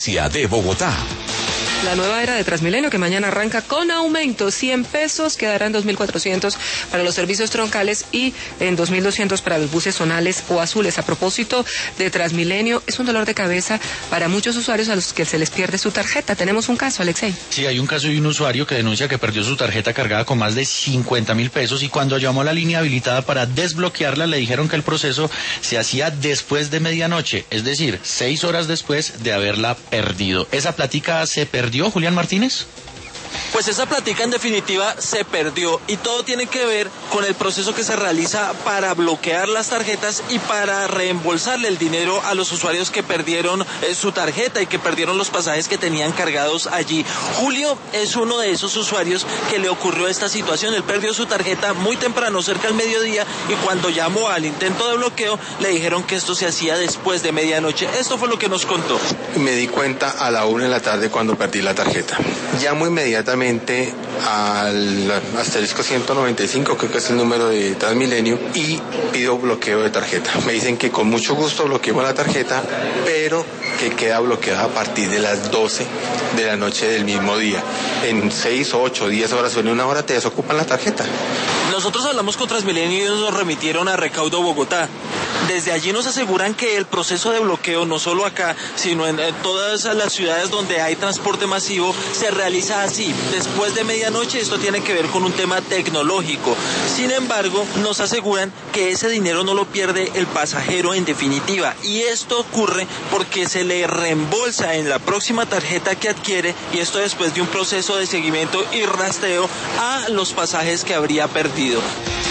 de Bogotá. La nueva era de Transmilenio, que mañana arranca con aumento, 100 pesos, quedará en 2.400 para los servicios troncales y en 2.200 para los buses zonales o azules. A propósito de Transmilenio, es un dolor de cabeza para muchos usuarios a los que se les pierde su tarjeta. Tenemos un caso, Alexei. Sí, hay un caso de un usuario que denuncia que perdió su tarjeta cargada con más de 50.000 pesos y cuando llamó a la línea habilitada para desbloquearla le dijeron que el proceso se hacía después de medianoche, es decir, 6 horas después de haberla perdido. ¿Esa plática se perdió, Julián Martínez? Pues esa plática en definitiva se perdió y todo tiene que ver con el proceso que se realiza para bloquear las tarjetas y para reembolsarle el dinero a los usuarios que perdieron su tarjeta y que perdieron los pasajes que tenían cargados allí. Julio es uno de esos usuarios que le ocurrió esta situación. Él perdió su tarjeta muy temprano, cerca del mediodía, y cuando llamó al intento de bloqueo le dijeron que esto se hacía después de medianoche. Esto fue lo que nos contó. Me di cuenta a la 1 de la tarde cuando perdí la tarjeta. Llamo inmediatamente al asterisco 195, creo que es el número de Transmilenio, y pido bloqueo de tarjeta. Me dicen que con mucho gusto bloqueemos la tarjeta, pero que queda bloqueada a partir de las 12 de la noche del mismo día. En 6, 8, 10 horas o en una hora te desocupan la tarjeta. Nosotros hablamos con Transmilenio y nos remitieron a Recaudo Bogotá. Desde allí nos aseguran que el proceso de bloqueo, no solo acá, sino en todas las ciudades donde hay transporte masivo, se realiza así. Después de medianoche, esto tiene que ver con un tema tecnológico. Sin embargo, nos aseguran que ese dinero no lo pierde el pasajero en definitiva. Y esto ocurre porque se le reembolsa en la próxima tarjeta que adquiere, y esto después de un proceso de seguimiento y rastreo a los pasajes que habría perdido.